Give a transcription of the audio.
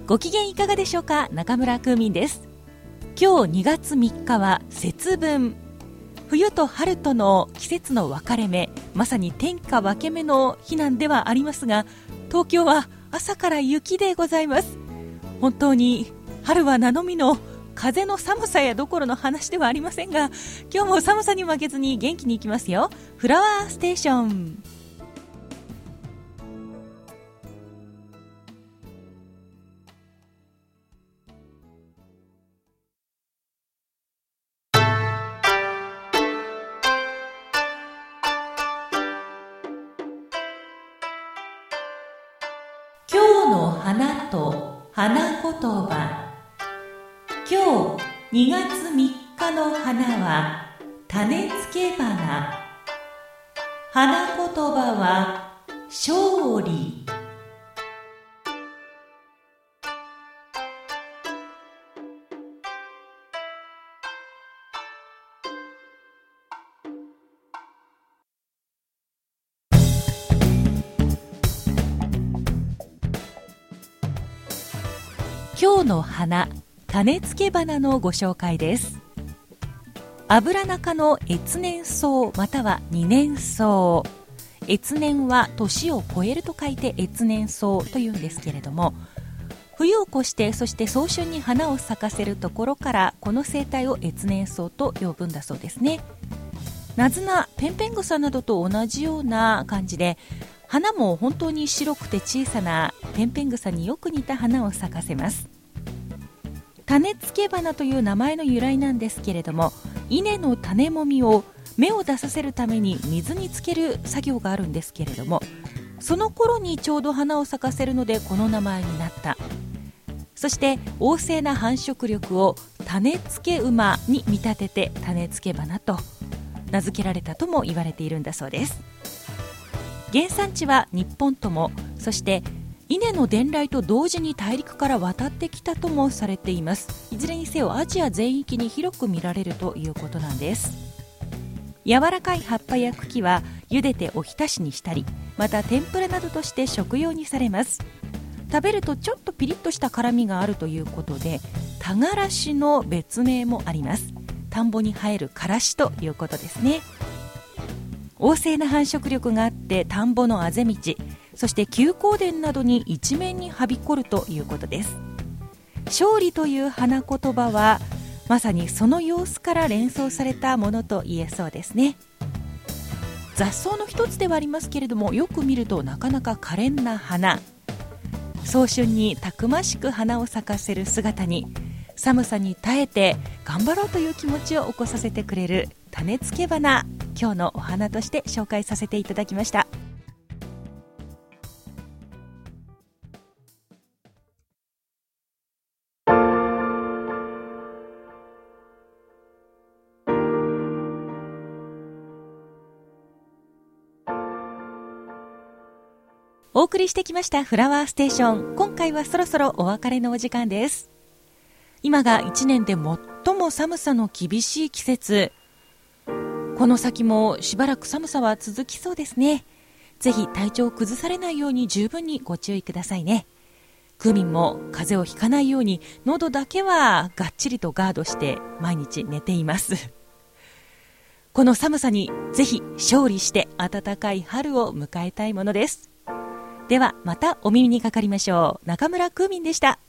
ご機嫌いかがでしょうか。中村クーミンです。今日2月3日は節分。冬と春との季節の分かれ目、まさに天下分け目の日なんではありますが、東京は朝から雪でございます。本当に春は名のみの風の寒さやどころの話ではありませんが、今日も寒さに負けずに元気にいきますよ。フラワーステーション。今日の花と花言葉。今日2月3日の花は種付け花。花言葉は勝利。今日の花、種付け花のご紹介です。アブラナ科の越年草または二年草。越年は年を超えると書いて越年草というんですけれども、冬を越してそして早春に花を咲かせるところからこの生態を越年草と呼ぶんだそうですね。ナズナ、ペンペングサなどと同じような感じで、花も本当に白くて小さなペンペングサによく似た花を咲かせます。種付け花という名前の由来なんですけれども、稲の種もみを芽を出させるために水につける作業があるんですけれども、その頃にちょうど花を咲かせるのでこの名前になった。そして旺盛な繁殖力を種付け馬に見立てて種付け花と名付けられたとも言われているんだそうです。原産地は日本とも、そして稲の伝来と同時に大陸から渡ってきたともされています。いずれにせよアジア全域に広く見られるということなんです。柔らかい葉っぱや茎は茹でておひたしにしたり、また天ぷらなどとして食用にされます。食べるとちょっとピリッとした辛みがあるということで、田からしの別名もあります。田んぼに生えるからしということですね。旺盛な繁殖力があって田んぼのあぜ道、そして休耕田などに一面にはびこるということです。勝利という花言葉はまさにその様子から連想されたものと言えそうですね。雑草の一つではありますけれども、よく見るとなかなか可憐な花。早春にたくましく花を咲かせる姿に、寒さに耐えて頑張ろうという気持ちを起こさせてくれる種付け花、今日のお花として紹介させていただきました。お送りしてきましたフラワーステーション。今回はそろそろお別れのお時間です。今が1年で最も寒さの厳しい季節。この先もしばらく寒さは続きそうですね。ぜひ体調を崩されないように十分にご注意くださいね。クーミンも風邪をひかないように喉だけはがっちりとガードして毎日寝ています。この寒さにぜひ勝利して暖かい春を迎えたいものです。ではまたお耳にかかりましょう。中村クーミンでした。